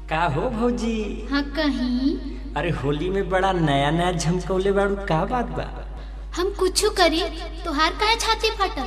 का हो भौजी? हाँ कहीं। अरे होली में बड़ा नया नया झमकौले बाड़ू, का बात बा? हम कुछू करी तोहार काहे छाती फटता?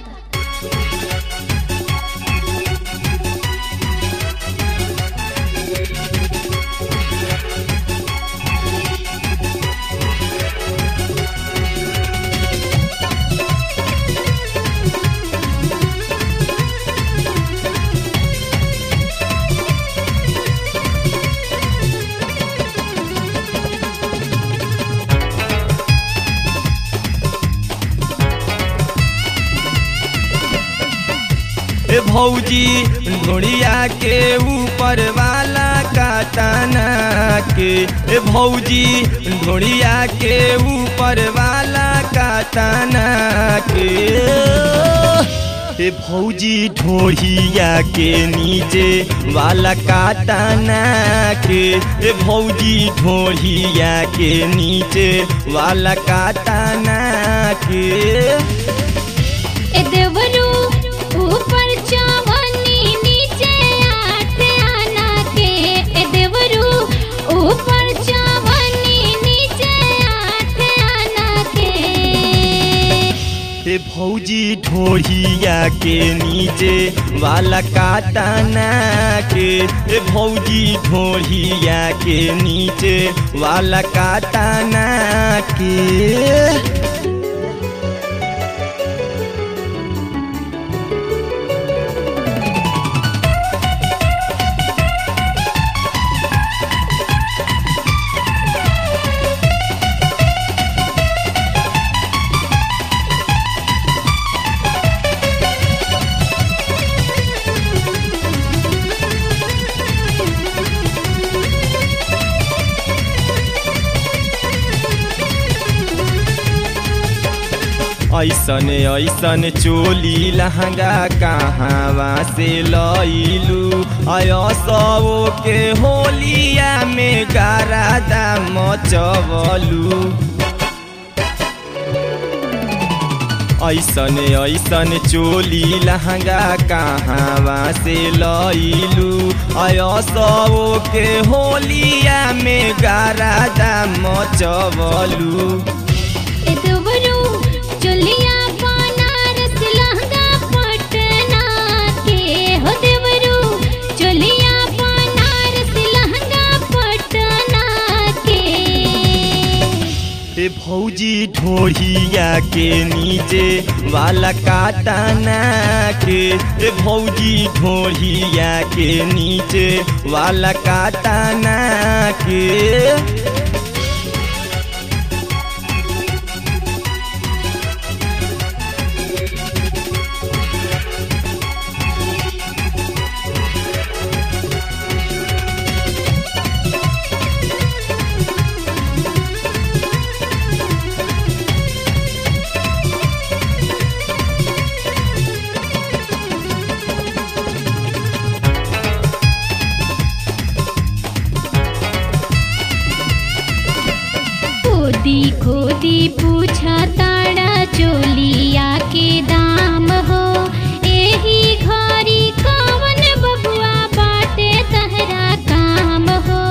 भौजी ढोड़िया के ऊपर वाला काटना के, भौजी ढोड़िया के ऊपर वाला काटना के, भौजी ढोड़िया के नीचे वाला काटना के, भौजी ढोड़िया के नीचे वाला काटना के। देवरू ऊपर चवन्नी नीचे आठ आना के, देवरू ऊपर चवन्नी नीचे आठ आना के, भौजी ढोड़िया के नीचे वाला काटना के, भौजी ढोड़िया के नीचे वाला काटना के। ऐसन ऐसन चोली लहंगा कहाँवा से लइलू, सबो के होलिया में गारादा मचवलू। ऐसन ऐसन चोली लहंगा कहाँवा से लइलू, सबो के होलिया में गारादा मचवलू। चोलिया बनारस लहंगा पटना के, हो देवरू चोलिया बनारस लहंगा पटना के, भौजी ढोड़िया के नीचे वाला काटना के, भौजी ढोड़िया के नीचे वाला काटना के। खोदी खोदी पूछा ताड़ा चोलिया के दाम हो, एही घरी कवन बबुआ बाटे तहरा काम हो।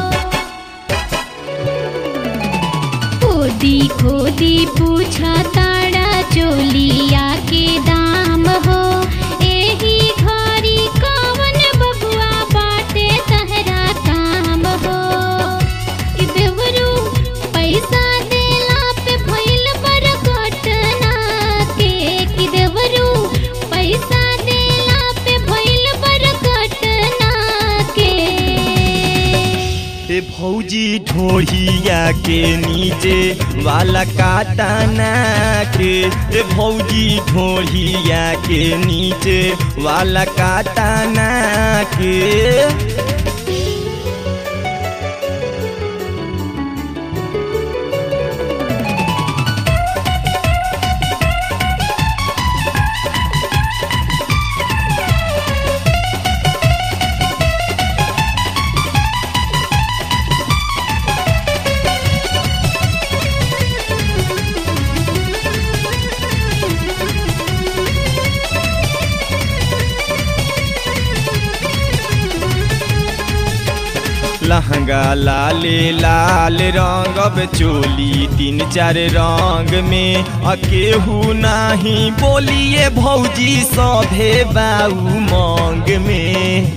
खोदी खोदी पूछा ताड़ा चोलिया के दाम हो, एही घरी कवन बबुआ बाटे तहरा काम हो। देवरू पैसा देला पे भइल बरकटना के, कि देवरू पैसा देला पे भइल बरकटना के, भौजी ढोड़िया के नीचे वाला काटना के, भौजी ढोड़िया के नीचे वाला काटना के। लहंगा लाले लाल रंग अब चोली 3-4 रंग में केहू नाही बोलिए भौजी सभे बाऊ मांग में।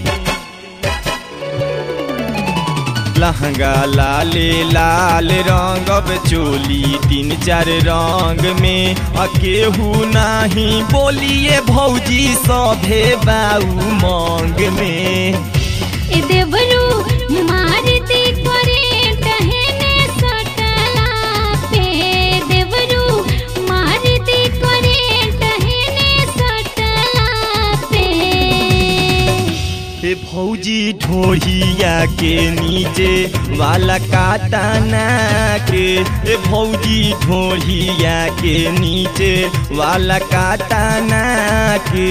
लहंगा लाले लाल रंग अब चोली 3-4 रंग में केहू नाही बोलिए भौजी सभे बाऊ मांग में। ए देवरू मारती करेंट हेने सटला पे, देवरू मारती करेंट हेने सटला पे। ए भौजी ढोढ़िया के नीचे वाला काटना के, ए भौजी ढोढ़िया के नीचे वाला काटना के।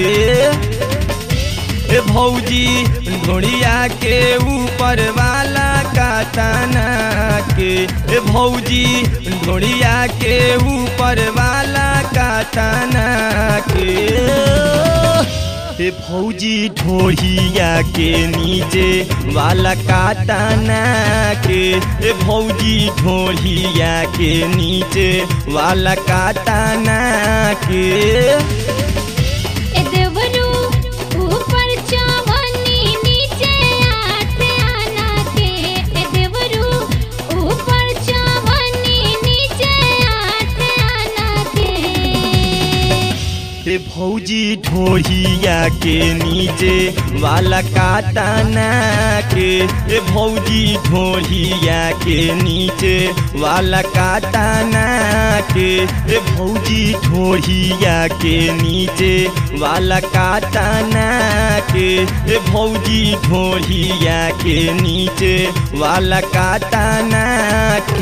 ए भौजी ढोढ़िया के ऊपर वाला काटना के, ए भौजी ढोढ़िया के ऊपर वाला काटना के। ए भौजी ढोढ़िया के नीचे वाला काटना के, ए भौजी ढोढ़िया के नीचे वाला काटना के। ए देवरू ऊपर चवन्नी नीचे आठ आना के, ए देवरू ऊपर चवन्नी नीचे आठ आना के। ए भौजी ढोढ़िया के नीचे वाला काटना के, ए भौजी ढोढ़िया के नीचे वाला काटना के। ए भौजी ढोढ़िया के नीचे वाला काटना के, ए भौजी ढोढ़िया के नीचे वाला काटना